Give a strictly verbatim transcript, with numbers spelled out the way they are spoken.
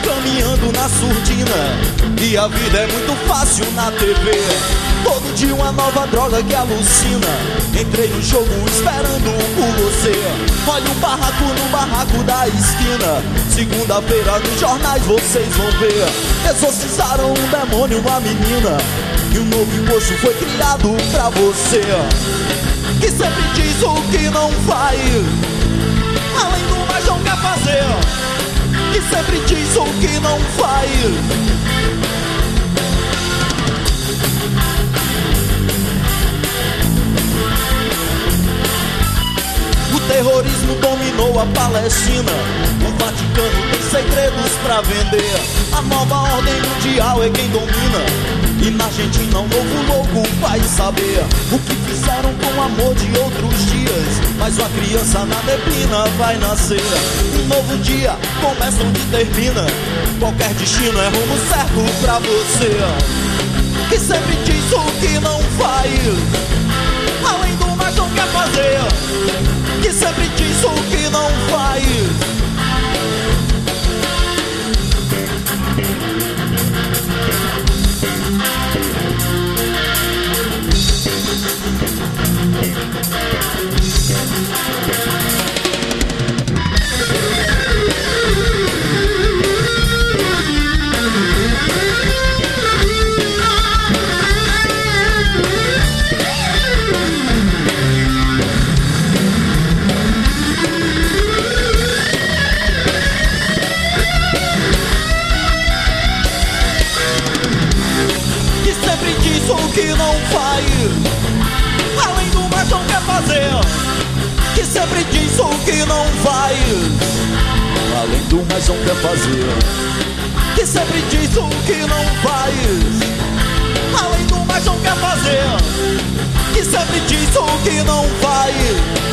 caminhando na surdina, e a vida é muito fácil na T V. Todo dia uma nova droga que alucina. Entrei no jogo esperando por você. Olha o barraco no barraco da esquina. Segunda-feira nos jornais vocês vão ver. Exorcizaram um demônio, uma menina, e um novo imposto foi criado pra você, que sempre diz o que não faz, além do mais não quer fazer. Que sempre diz o que não faz. O terrorismo dominou a Palestina. O Vaticano tem segredos pra vender. A nova ordem mundial é quem domina. E na Argentina um novo louco vai saber o que fizeram com o amor de outros dias. Mas uma criança na neblina vai nascer. Um novo dia começa onde termina. Qualquer destino é rumo certo pra você, que sempre diz o que não faz, além do mais não quer fazer. Que sempre diz o que não faz. O que não faz, além do mais não quer fazer. Que sempre diz o que não faz, além do mais não quer fazer. Que sempre diz o que não faz, além do mais não quer fazer. Que sempre diz o que não faz.